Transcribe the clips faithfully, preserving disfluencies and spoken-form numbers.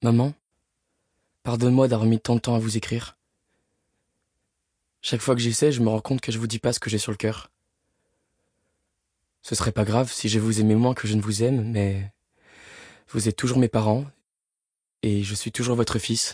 Maman, pardonne-moi d'avoir mis tant de temps à vous écrire. Chaque fois que j'essaie, je me rends compte que je vous dis pas ce que j'ai sur le cœur. Ce serait pas grave si je vous aimais moins que je ne vous aime, mais vous êtes toujours mes parents, et je suis toujours votre fils.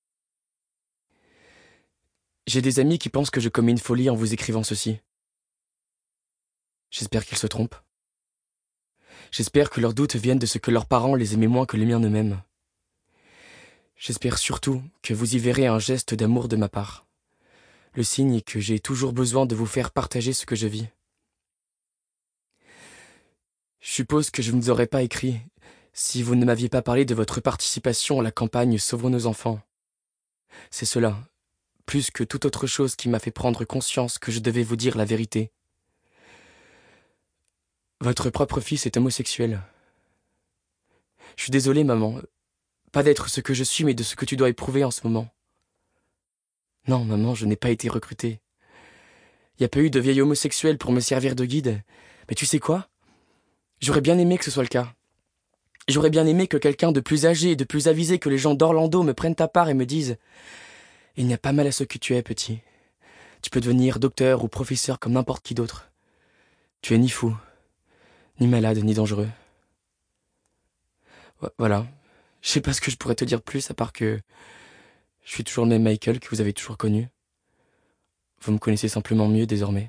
J'ai des amis qui pensent que je commets une folie en vous écrivant ceci. J'espère qu'ils se trompent. J'espère que leurs doutes viennent de ce que leurs parents les aimaient moins que les miens eux-mêmes. J'espère surtout que vous y verrez un geste d'amour de ma part. Le signe que j'ai toujours besoin de vous faire partager ce que je vis. Je suppose que je ne vous aurais pas écrit si vous ne m'aviez pas parlé de votre participation à la campagne Sauvons nos enfants. C'est cela, plus que toute autre chose, qui m'a fait prendre conscience que je devais vous dire la vérité. Votre propre fils est homosexuel. Je suis désolé, maman. Pas d'être ce que je suis, mais de ce que tu dois éprouver en ce moment. Non, maman, je n'ai pas été recruté. Y a pas eu de vieil homosexuel pour me servir de guide. Mais tu sais quoi? J'aurais bien aimé que ce soit le cas. J'aurais bien aimé que quelqu'un de plus âgé et de plus avisé que les gens d'Orlando me prenne à part et me dise « Il n'y a pas mal à ce que tu es, petit. Tu peux devenir docteur ou professeur comme n'importe qui d'autre. Tu es ni fou, ni malade, ni dangereux. » Voilà. Je sais pas ce que je pourrais te dire plus à part que je suis toujours le même Michael que vous avez toujours connu. Vous me connaissez simplement mieux désormais.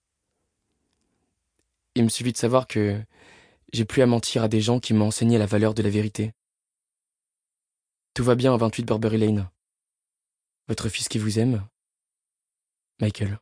Il me suffit de savoir que j'ai plus à mentir à des gens qui m'ont enseigné la valeur de la vérité. Tout va bien à vingt-huit Burberry Lane. Votre fils qui vous aime, Michael.